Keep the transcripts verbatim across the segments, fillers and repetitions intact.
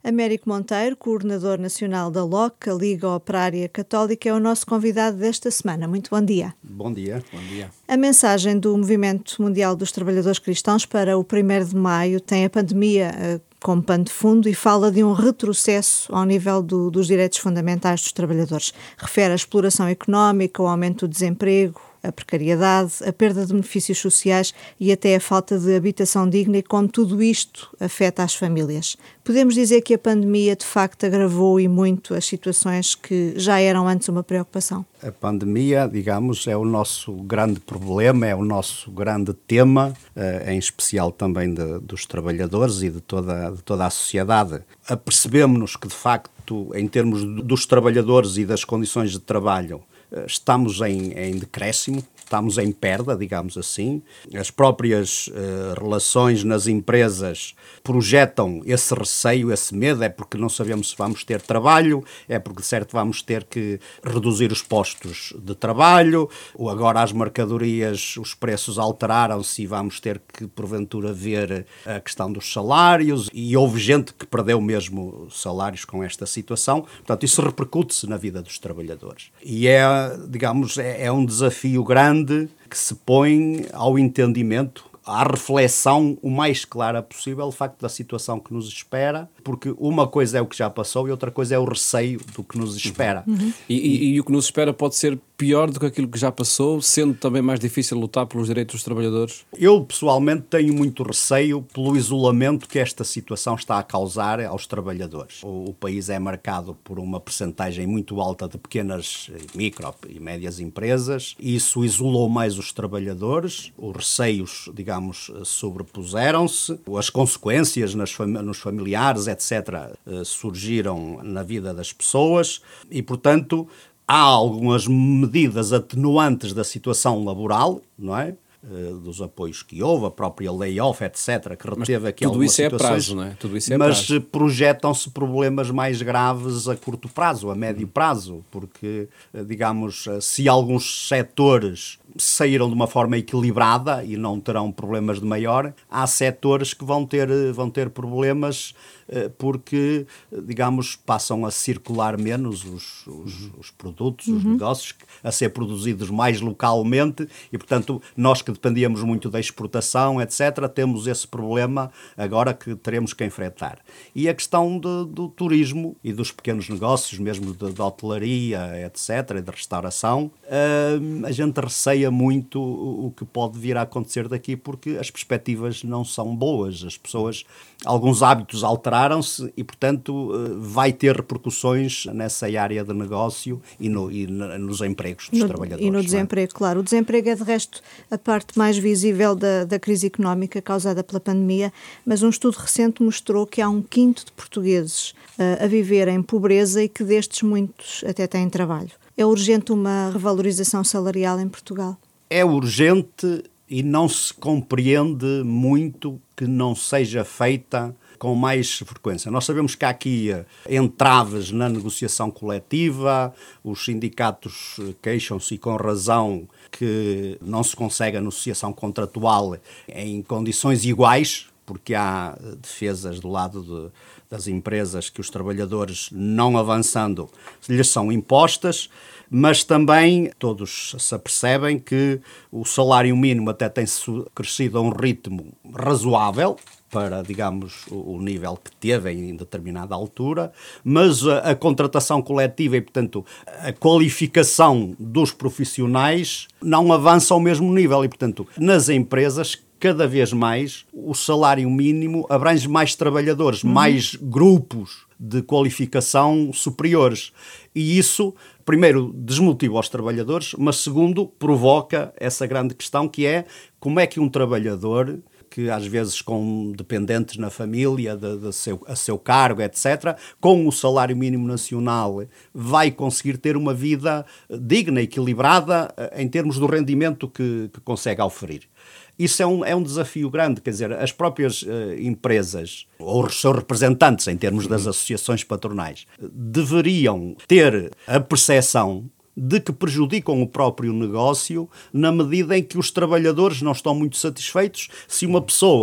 Américo Monteiro, coordenador nacional da L O C, a Liga Operária Católica, é o nosso convidado desta semana. Muito bom dia. Bom dia. Bom dia. A mensagem do Movimento Mundial dos Trabalhadores Cristãos para o primeiro de maio tem a pandemia uh, como pano de fundo e fala de um retrocesso ao nível do, dos direitos fundamentais dos trabalhadores. Refere a exploração económica, o aumento do desemprego, a precariedade, a perda de benefícios sociais e até a falta de habitação digna e como tudo isto afeta as famílias. Podemos dizer que a pandemia de facto agravou e muito as situações que já eram antes uma preocupação? A pandemia, digamos, é o nosso grande problema, é o nosso grande tema, em especial também de, dos trabalhadores e de toda, de toda a sociedade. Apercebemos-nos que, de facto, em termos dos trabalhadores e das condições de trabalho, estamos em, em decréscimo, estamos em perda, digamos assim. As próprias uh, relações nas empresas projetam esse receio, esse medo, é porque não sabemos se vamos ter trabalho, é porque, de certo, vamos ter que reduzir os postos de trabalho, ou agora as mercadorias, os preços alteraram-se e vamos ter que, porventura, ver a questão dos salários, e houve gente que perdeu mesmo salários com esta situação. Portanto, isso repercute-se na vida dos trabalhadores. E é, digamos, é, é um desafio grande que se põe ao entendimento, à reflexão o mais clara possível, o facto da situação que nos espera, porque uma coisa é o que já passou e outra coisa é o receio do que nos espera. Uhum. E, e, e o que nos espera pode ser pior do que aquilo que já passou, sendo também mais difícil lutar pelos direitos dos trabalhadores? Eu, pessoalmente, tenho muito receio pelo isolamento que esta situação está a causar aos trabalhadores. O, o país é marcado por uma percentagem muito alta de pequenas, micro e médias empresas. Isso isolou mais os trabalhadores, os receios, digamos, sobrepuseram-se, as consequências nas fam- nos familiares, etcétera, surgiram na vida das pessoas e, portanto, há algumas medidas atenuantes da situação laboral, não é? Dos apoios que houve, a própria layoff, etcétera, que reteve aqui algumas situações. Tudo isso é prazo, não é? Tudo isso é mas prazo. Projetam-se problemas mais graves a curto prazo, a médio prazo, porque, digamos, se alguns setores saíram de uma forma equilibrada e não terão problemas de maior, há setores que vão ter, vão ter problemas porque, digamos, passam a circular menos os, os, os produtos, os uhum. negócios, a ser produzidos mais localmente e, portanto, nós que dependíamos muito da exportação, etcétera, temos esse problema agora que teremos que enfrentar. E a questão de, do turismo e dos pequenos negócios, mesmo de, de hotelaria, etcétera, e de restauração, uh, a gente receia muito o, o que pode vir a acontecer daqui porque as perspectivas não são boas. As pessoas, alguns hábitos alteraram-se e, portanto, vai ter repercussões nessa área de negócio e, no, e nos empregos dos no, trabalhadores. E no desemprego, é? Claro. O desemprego é, de resto, a parte mais visível da, da crise económica causada pela pandemia, mas um estudo recente mostrou que há um quinto de portugueses uh, a viver em pobreza e que destes muitos até têm trabalho. É urgente uma revalorização salarial em Portugal? É urgente e não se compreende muito que não seja feita com mais frequência. Nós sabemos que há aqui entraves na negociação coletiva, os sindicatos queixam-se e com razão que não se consegue a negociação contratual em condições iguais, porque há defesas do lado de, das empresas que os trabalhadores, não avançando, lhes são impostas, mas também todos se apercebem que o salário mínimo até tem crescido a um ritmo razoável, para, digamos, o nível que teve em determinada altura, mas a, a contratação coletiva e, portanto, a qualificação dos profissionais não avança ao mesmo nível e, portanto, nas empresas, cada vez mais, o salário mínimo abrange mais trabalhadores, uhum. mais grupos de qualificação superiores. E isso, primeiro, desmotiva os trabalhadores, mas, segundo, provoca essa grande questão que é como é que um trabalhador que às vezes com dependentes na família, de, de seu, a seu cargo, etcétera, com o salário mínimo nacional, vai conseguir ter uma vida digna, equilibrada, em termos do rendimento que, que consegue oferir. Isso é um, é um desafio grande, quer dizer, as próprias uh, empresas, ou os seus representantes, em termos das associações patronais, deveriam ter a percepção de que prejudicam o próprio negócio na medida em que os trabalhadores não estão muito satisfeitos se uma pessoa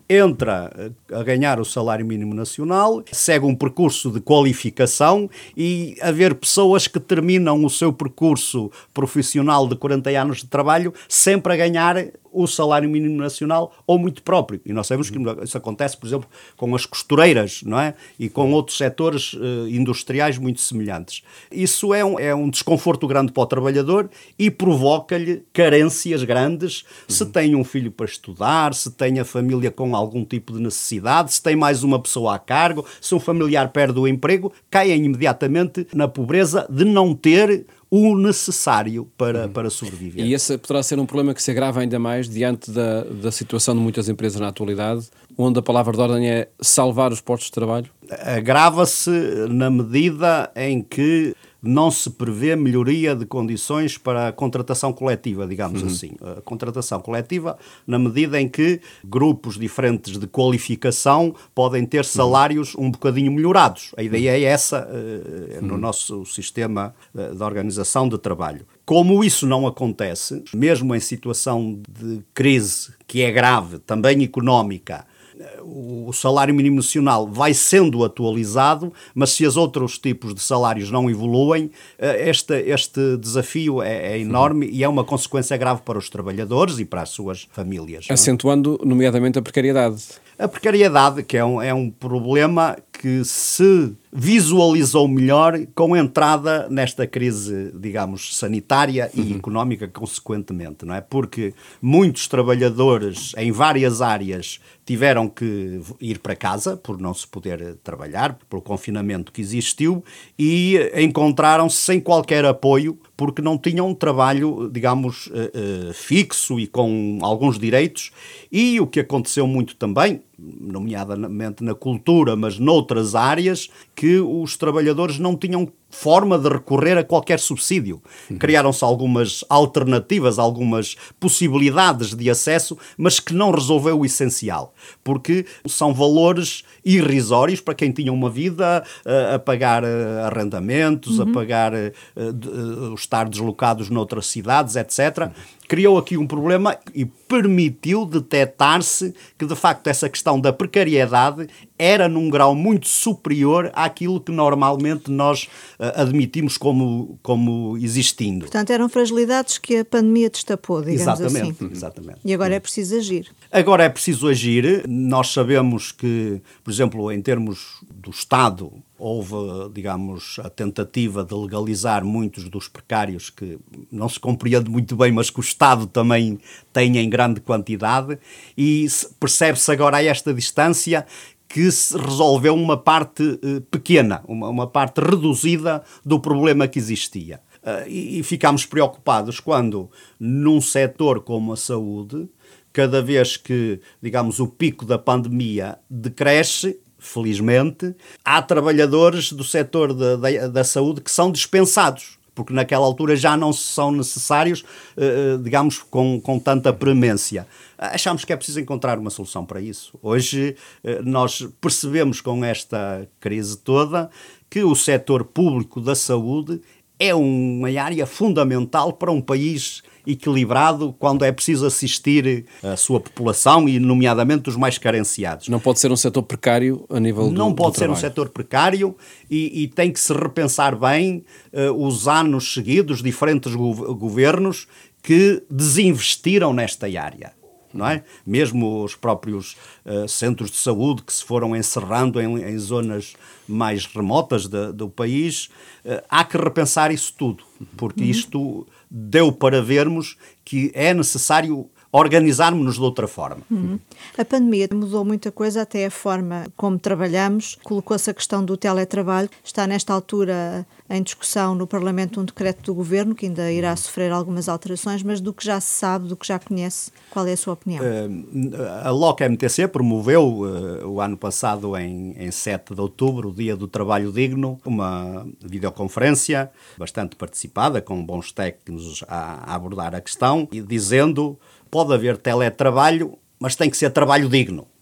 entra a ganhar o salário mínimo nacional, segue um percurso de qualificação e haver pessoas que terminam o seu percurso profissional de quarenta anos de trabalho sempre a ganhar o salário mínimo nacional ou muito próprio. E nós sabemos que isso acontece, por exemplo, com as costureiras, não é? E com outros setores uh, industriais muito semelhantes. Isso é um, é um desconforto grande para o trabalhador e provoca-lhe carências grandes uhum. se tem um filho para estudar, se tem a família com algum tipo de necessidade, se tem mais uma pessoa a cargo, se um familiar perde o emprego, caem imediatamente na pobreza de não ter o necessário para, para sobreviver. E esse poderá ser um problema que se agrava ainda mais diante da, da situação de muitas empresas na atualidade, onde a palavra de ordem é salvar os postos de trabalho? Agrava-se na medida em que não se prevê melhoria de condições para a contratação coletiva, digamos uhum. assim. A contratação coletiva na medida em que grupos diferentes de qualificação podem ter salários uhum. um bocadinho melhorados. A ideia é essa uh, no uhum. nosso sistema uh, de organização de trabalho. Como isso não acontece, mesmo em situação de crise, que é grave, também económica, o salário mínimo nacional vai sendo atualizado, mas se os outros tipos de salários não evoluem, este, este desafio é, é enorme e é uma consequência grave para os trabalhadores e para as suas famílias. Acentuando, nomeadamente, a precariedade. A precariedade, que é um, é um problema que se visualizou melhor com a entrada nesta crise, digamos, sanitária e uhum. económica, consequentemente, não é? Porque muitos trabalhadores em várias áreas tiveram que ir para casa por não se poder trabalhar, pelo confinamento que existiu, e encontraram-se sem qualquer apoio porque não tinham um trabalho, digamos, uh, uh, fixo e com alguns direitos. E o que aconteceu muito também, nomeadamente na cultura, mas noutras áreas, que os trabalhadores não tinham forma de recorrer a qualquer subsídio. Uhum. Criaram-se algumas alternativas, algumas possibilidades de acesso, mas que não resolveu o essencial, porque são valores irrisórios para quem tinha uma vida uh, a pagar uh, arrendamentos, uhum. a pagar uh, de, uh, estar deslocados noutras cidades, etcétera. Criou aqui um problema e permitiu detectar-se que, de facto, essa questão da precariedade era num grau muito superior àquilo que normalmente nós uh, admitimos como, como existindo. Portanto, eram fragilidades que a pandemia destapou, digamos exatamente, assim. Exatamente. E agora é preciso agir. Agora é preciso agir. Nós sabemos que, por exemplo, em termos do Estado, houve, digamos, a tentativa de legalizar muitos dos precários que não se compreende muito bem, mas que o Estado também tem em grande quantidade, e percebe-se agora a esta distância que se resolveu uma parte uh, pequena, uma, uma parte reduzida do problema que existia. Uh, e, e ficámos preocupados quando, num setor como a saúde, cada vez que, digamos, o pico da pandemia decresce, felizmente, há trabalhadores do setor da, da, da saúde que são dispensados, porque naquela altura já não são necessários, eh, digamos, com, com tanta premência. Achamos que é preciso encontrar uma solução para isso. Hoje eh, nós percebemos com esta crise toda que o setor público da saúde é uma área fundamental para um país equilibrado quando é preciso assistir a sua população e, nomeadamente, os mais carenciados. Não pode ser um setor precário a nível do Não pode do ser trabalho. um setor precário e, e tem que se repensar bem uh, os anos seguidos, diferentes go- governos que desinvestiram nesta área. Não é? Mesmo os próprios uh, centros de saúde que se foram encerrando em, em zonas mais remotas de, do país, uh, há que repensar isso tudo, porque uhum. isto deu para vermos que é necessário organizarmos-nos de outra forma. Uhum. A pandemia mudou muita coisa, até a forma como trabalhamos. Colocou-se a questão do teletrabalho. Está nesta altura em discussão no Parlamento um decreto do Governo que ainda irá sofrer algumas alterações, mas do que já se sabe, do que já conhece, qual é a sua opinião? Uh, a L O C M T C promoveu uh, o ano passado, em, em sete de outubro, o Dia do Trabalho Digno, uma videoconferência bastante participada, com bons técnicos a, a abordar a questão, e dizendo: pode haver teletrabalho, mas tem que ser trabalho digno.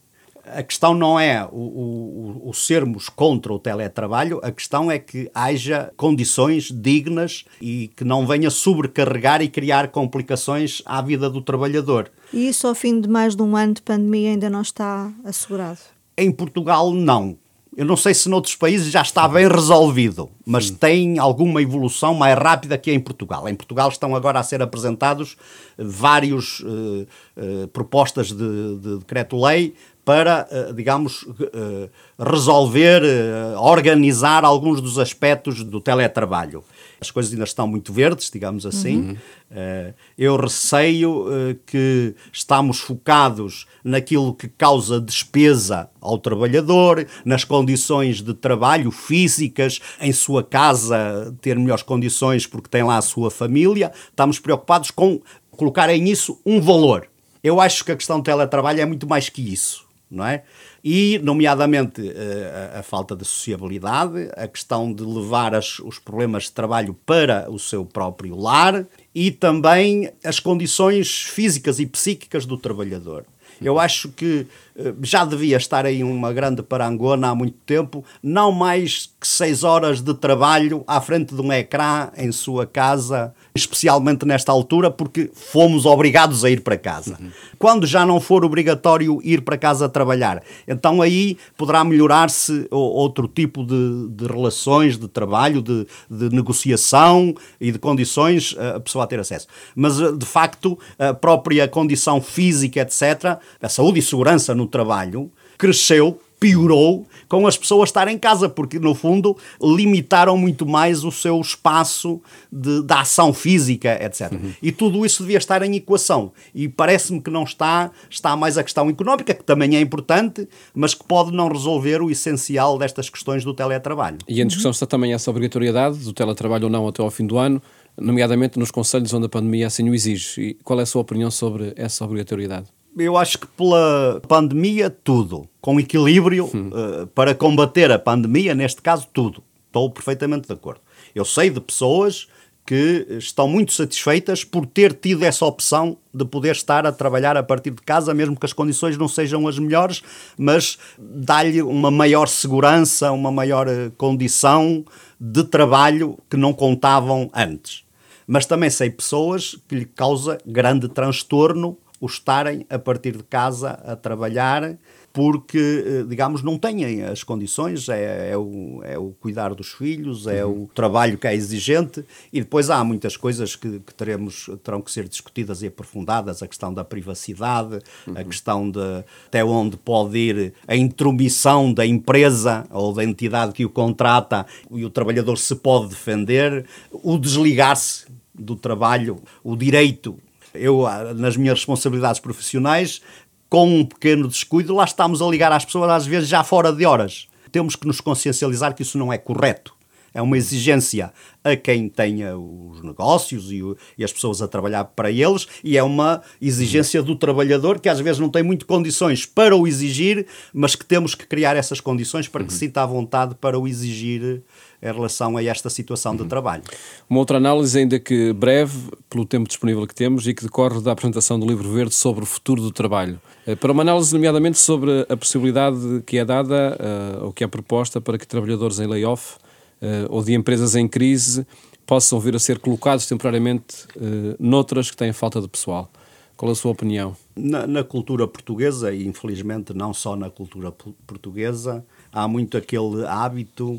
A questão não é o, o, o sermos contra o teletrabalho, a questão é que haja condições dignas e que não venha sobrecarregar e criar complicações à vida do trabalhador. E isso ao fim de mais de um ano de pandemia ainda não está assegurado? Em Portugal, não. Eu não sei se noutros países já está bem resolvido, mas Sim. tem alguma evolução mais rápida que em Portugal. Em Portugal estão agora a ser apresentados vários uh, uh, propostas de, de decreto-lei para, uh, digamos, uh, resolver, uh, organizar alguns dos aspectos do teletrabalho. As coisas ainda estão muito verdes, digamos assim. Uhum. Uh, eu receio uh, que estamos focados naquilo que causa despesa ao trabalhador, nas condições de trabalho físicas, em sua casa ter melhores condições porque tem lá a sua família. Estamos preocupados com colocar em isso um valor. Eu acho que a questão do teletrabalho é muito mais que isso, não é? E, nomeadamente, a, a falta de sociabilidade, a questão de levar as, os problemas de trabalho para o seu próprio lar e também as condições físicas e psíquicas do trabalhador. Eu acho que já devia estar aí uma grande parangona há muito tempo, não mais que seis horas de trabalho à frente de um ecrã em sua casa, especialmente nesta altura, porque fomos obrigados a ir para casa. Uhum. Quando já não for obrigatório ir para casa trabalhar, então aí poderá melhorar-se outro tipo de, de relações, de trabalho, de, de negociação e de condições a pessoa a ter acesso. Mas, de facto, a própria condição física, etcétera, a saúde e segurança no trabalho, cresceu, piorou com as pessoas estarem em casa, porque, no fundo, limitaram muito mais o seu espaço de, de ação física, etcétera. Uhum. E tudo isso devia estar em equação. E parece-me que não está, está mais a questão económica, que também é importante, mas que pode não resolver o essencial destas questões do teletrabalho. E em discussão está também essa obrigatoriedade do teletrabalho ou não até ao fim do ano, nomeadamente nos concelhos onde a pandemia assim o exige. E qual é a sua opinião sobre essa obrigatoriedade? Eu acho que pela pandemia, tudo. Com equilíbrio, hum. uh, para combater a pandemia, neste caso, tudo. Estou perfeitamente de acordo. Eu sei de pessoas que estão muito satisfeitas por ter tido essa opção de poder estar a trabalhar a partir de casa, mesmo que as condições não sejam as melhores, mas dá-lhe uma maior segurança, uma maior condição de trabalho que não contavam antes. Mas também sei pessoas que lhe causa grande transtorno o estarem a partir de casa a trabalhar porque, digamos, não têm as condições, é, é, o, é o cuidar dos filhos, é uhum. o trabalho que é exigente, e depois há muitas coisas que, que teremos, terão que ser discutidas e aprofundadas, a questão da privacidade, uhum. a questão de até onde pode ir a intromissão da empresa ou da entidade que o contrata e o trabalhador se pode defender, o desligar-se do trabalho, o direito. Eu, nas minhas responsabilidades profissionais, com um pequeno descuido, lá estamos a ligar às pessoas, às vezes já fora de horas. Temos que nos consciencializar que isso não é correto. É uma exigência a quem tenha os negócios e, o, e as pessoas a trabalhar para eles, e é uma exigência do trabalhador que às vezes não tem muito condições para o exigir, mas que temos que criar essas condições para que se sinta à vontade para o exigir em relação a esta situação de trabalho. Uma outra análise, ainda que breve, pelo tempo disponível que temos e que decorre da apresentação do Livro Verde sobre o futuro do trabalho. Para uma análise, nomeadamente, sobre a possibilidade que é dada, uh, ou que é proposta para que trabalhadores em layoff uh, ou de empresas em crise possam vir a ser colocados temporariamente uh, noutras que têm falta de pessoal. Qual é a sua opinião? Na, na cultura portuguesa, e infelizmente não só na cultura portuguesa, há muito aquele hábito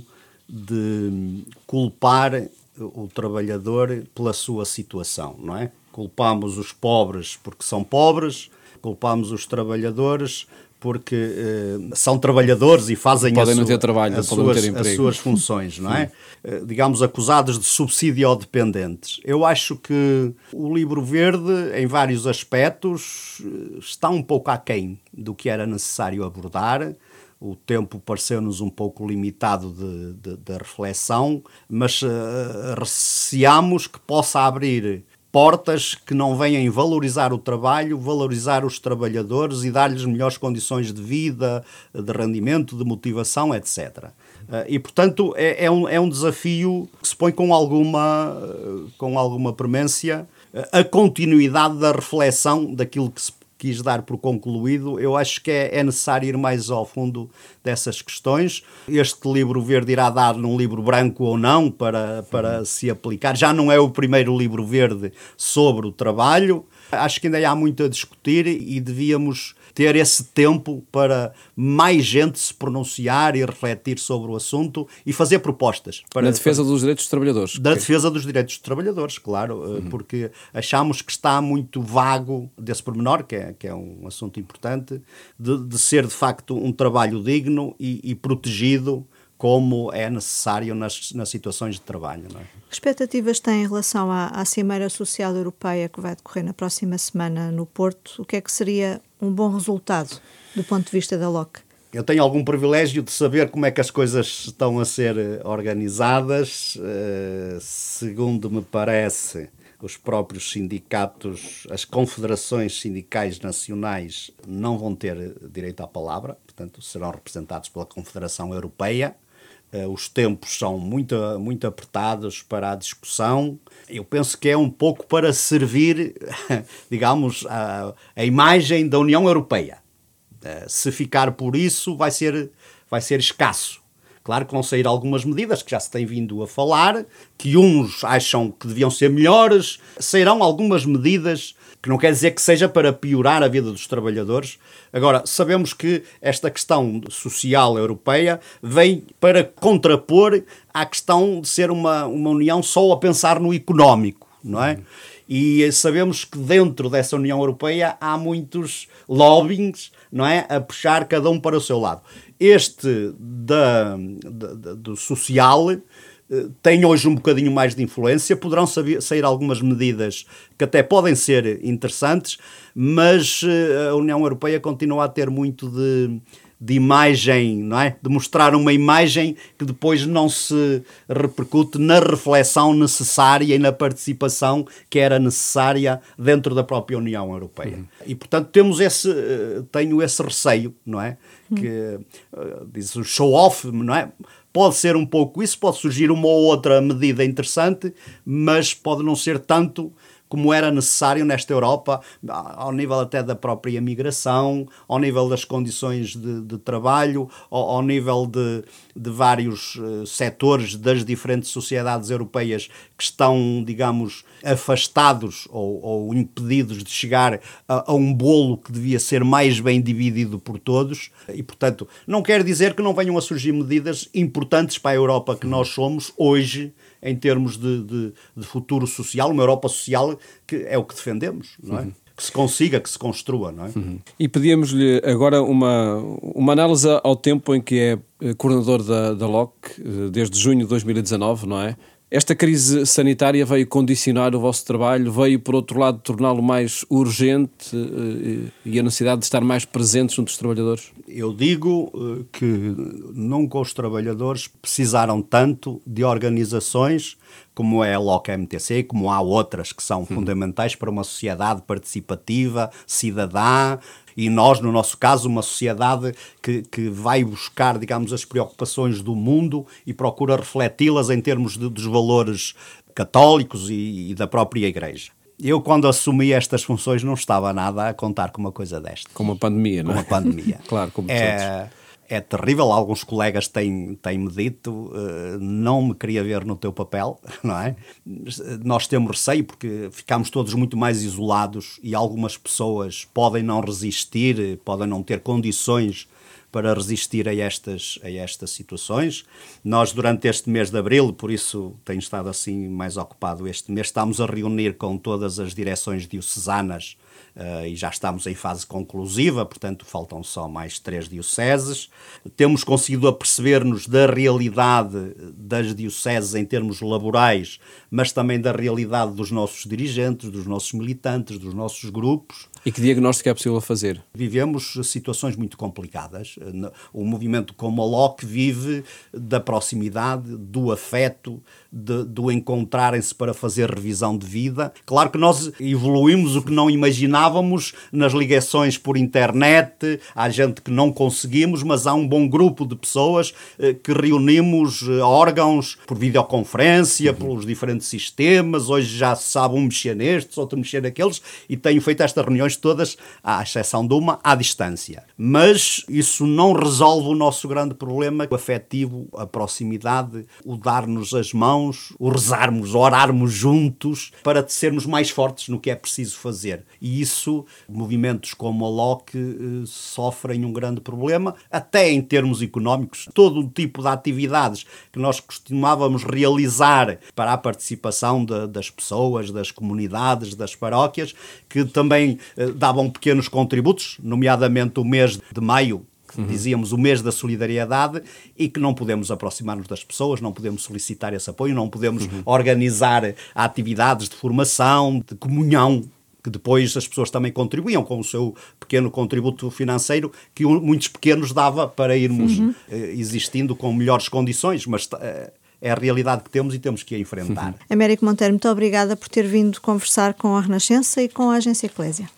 de culpar o trabalhador pela sua situação, não é? Culpamos os pobres porque são pobres, culpamos os trabalhadores porque uh, são trabalhadores e fazem podem a não sua, ter trabalho, as, podem suas, ter emprego. as suas funções, não é? uh, digamos, acusados de subsídio-dependentes. Eu acho que o Livro Verde, em vários aspectos, está um pouco aquém do que era necessário abordar. O tempo pareceu-nos um pouco limitado de, de, de reflexão, mas uh, receamos que possa abrir portas que não venham valorizar o trabalho, valorizar os trabalhadores e dar-lhes melhores condições de vida, de rendimento, de motivação, etcétera. Uh, e, portanto, é, é, um, é um desafio que se põe com alguma, uh, com alguma premência uh, a continuidade da reflexão daquilo que se quis dar por concluído, eu acho que é, é necessário ir mais ao fundo dessas questões. Este livro verde irá dar num livro branco ou não para, para uhum. se aplicar. Já não é o primeiro livro verde sobre o trabalho. Acho que ainda há muito a discutir e devíamos ter esse tempo para mais gente se pronunciar e refletir sobre o assunto e fazer propostas. Para, Na defesa para, dos direitos dos trabalhadores. Da defesa dos direitos dos trabalhadores, claro, uhum. porque achamos que está muito vago desse pormenor, que é, que é um assunto importante, de, de ser de facto um trabalho digno e, e protegido como é necessário nas, nas situações de trabalho. Não é? Que expectativas tem em relação à, à Cimeira Social Europeia que vai decorrer na próxima semana no Porto? O que é que seria um bom resultado do ponto de vista da L O C? Eu tenho algum privilégio de saber como é que as coisas estão a ser organizadas. Uh, segundo me parece, os próprios sindicatos, as confederações sindicais nacionais não vão ter direito à palavra, portanto serão representados pela Confederação Europeia. Uh, os tempos são muito, muito apertados para a discussão. Eu penso que é um pouco para servir, digamos, a, a imagem da União Europeia. Uh, se ficar por isso, vai ser, vai ser escasso. Claro que vão sair algumas medidas que já se tem vindo a falar, que uns acham que deviam ser melhores. Sairão algumas medidas que não quer dizer que seja para piorar a vida dos trabalhadores. Agora, sabemos que esta questão social europeia vem para contrapor à questão de ser uma, uma União só a pensar no económico, não é? E sabemos que dentro dessa União Europeia há muitos lobbyings, não é? A puxar cada um para o seu lado. Este da, da, do social tem hoje um bocadinho mais de influência, poderão sair algumas medidas que até podem ser interessantes, mas a União Europeia continua a ter muito de, de imagem, não é? De mostrar uma imagem que depois não se repercute na reflexão necessária e na participação que era necessária dentro da própria União Europeia. Uhum. E, portanto, temos esse, tenho esse receio, não é? Uhum. Que diz o show-off, não é? Pode ser um pouco isso, pode surgir uma ou outra medida interessante, mas pode não ser tanto como era necessário nesta Europa, ao nível até da própria migração, ao nível das condições de, de trabalho, ao, ao nível de, de vários uh, setores das diferentes sociedades europeias que estão, digamos, afastados ou, ou impedidos de chegar a, a um bolo que devia ser mais bem dividido por todos. E, portanto, não quer dizer que não venham a surgir medidas importantes para a Europa que nós somos hoje, em termos de, de, de futuro social, uma Europa social que é o que defendemos, não é? Uhum. Que se consiga, que se construa, não é? Uhum. E pedíamos-lhe agora uma, uma análise ao tempo em que é coordenador da, da L O C, desde junho de dois mil e dezanove, não é? Esta crise sanitária veio condicionar o vosso trabalho, veio, por outro lado, torná-lo mais urgente e a necessidade de estar mais presentes junto dos trabalhadores? Eu digo que nunca os trabalhadores precisaram tanto de organizações como é a L O C M T C, como há outras que são hum. fundamentais para uma sociedade participativa, cidadã, e nós, no nosso caso, uma sociedade que, que vai buscar, digamos, as preocupações do mundo e procura refleti-las em termos de, dos valores católicos e, e da própria Igreja. Eu, quando assumi estas funções, não estava nada a contar com uma coisa desta. Com uma pandemia, não é? Com uma pandemia. Claro, como é, é terrível. Alguns colegas têm, têm-me dito, uh, não me queria ver no teu papel, não é? Nós temos receio porque ficamos todos muito mais isolados e algumas pessoas podem não resistir, podem não ter condições para resistir a estas, a estas situações. Nós, durante este mês de abril, por isso tenho estado assim mais ocupado este mês, estamos a reunir com todas as direções diocesanas uh, e já estamos em fase conclusiva, portanto faltam só mais três dioceses. Temos conseguido aperceber-nos da realidade das dioceses em termos laborais, mas também da realidade dos nossos dirigentes, dos nossos militantes, dos nossos grupos. E que diagnóstico é possível fazer? Vivemos situações muito complicadas. O movimento como a L O C vive da proximidade, do afeto, de, do encontrarem-se para fazer revisão de vida. Claro que nós evoluímos o que não imaginávamos imaginávamos nas ligações por internet. Há gente que não conseguimos, mas há um bom grupo de pessoas eh, que reunimos eh, órgãos por videoconferência, uhum. pelos diferentes sistemas. Hoje já se sabe um mexer nestes, outro mexer naqueles, e tenho feito estas reuniões todas, à exceção de uma, à distância. Mas isso não resolve o nosso grande problema, o afetivo, a proximidade, o dar-nos as mãos, o rezarmos, orarmos juntos para sermos mais fortes no que é preciso fazer. E isso, movimentos como a L O C eh, sofrem um grande problema, até em termos económicos. Todo o tipo de atividades que nós costumávamos realizar para a participação de, das pessoas, das comunidades, das paróquias, que também eh, davam pequenos contributos, nomeadamente o mês de maio, Uhum. dizíamos o mês da solidariedade, e que não podemos aproximar-nos das pessoas, não podemos solicitar esse apoio, não podemos uhum. organizar atividades de formação, de comunhão, que depois as pessoas também contribuíam com o seu pequeno contributo financeiro, que muitos pequenos dava para irmos uhum. existindo com melhores condições, mas é a realidade que temos e temos que a enfrentar. Américo Monteiro, muito obrigada por ter vindo conversar com a Renascença e com a Agência Eclésia.